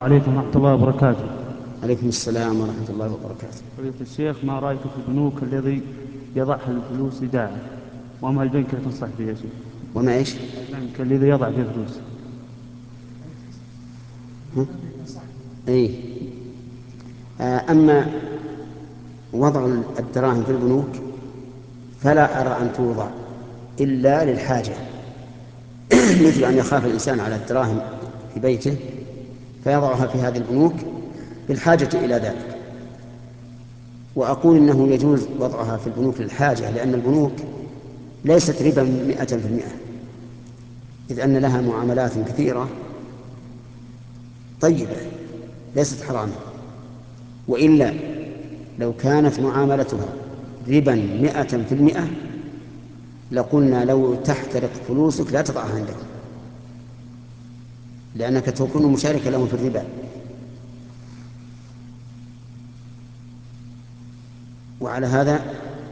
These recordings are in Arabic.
عليكم ورحمة الله وبركاته. عليكم السلام ورحمة الله وبركاته. فضيلة الشيخ، ما رأيك في البنوك الذي يضعها الفلوس إيداعا؟ وما البنك اللي تنصح به يا شيخ؟ وما إيش؟ البنك الذي يضع فيه فلوس. ها؟ إيه. أما وضع الدراهم في البنوك فلا أرى أن توضع إلا للحاجة. مثل أن يخاف الإنسان على الدراهم في بيته فيضعها في هذه البنوك بالحاجة إلى ذلك. وأقول إنه يجوز وضعها في البنوك للحاجة، لأن البنوك ليست ربا 100%، إذ أن لها معاملات كثيرة طيبة ليست حراما. وإلا لو كانت معاملتها ربا 100% لقلنا لو تحترق فلوسك لا تضعها عندك، لأنك تكون مشاركا لهم في الربا. وعلى هذا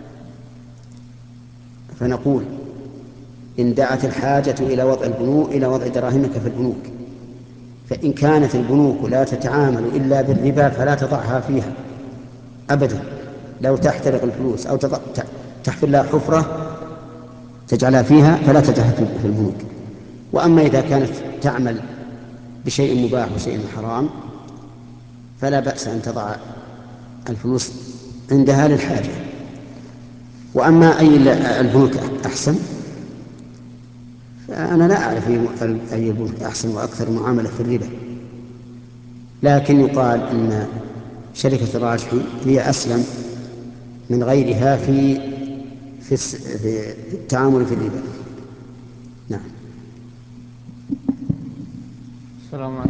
فنقول إن دعت الحاجة إلى وضع دراهمك في البنوك، فإن كانت البنوك لا تتعامل إلا بالربا فلا تضعها فيها أبدا. لو تحترق الفلوس أو تحفر لها حفرة تجعلها فيها فلا تجعلها في البنوك. وأما إذا كانت تعمل بشيء مباح وشيء حرام فلا بأس أن تضع الفلوس عندها للحاجة. وأما أي البنوك أحسن فأنا لا أعرف أي البنوك أحسن وأكثر معاملة في الربا، لكن يقال أن شركة الراجحي هي أسلم من غيرها في التعامل في الربا. نعم. السلام عليكم.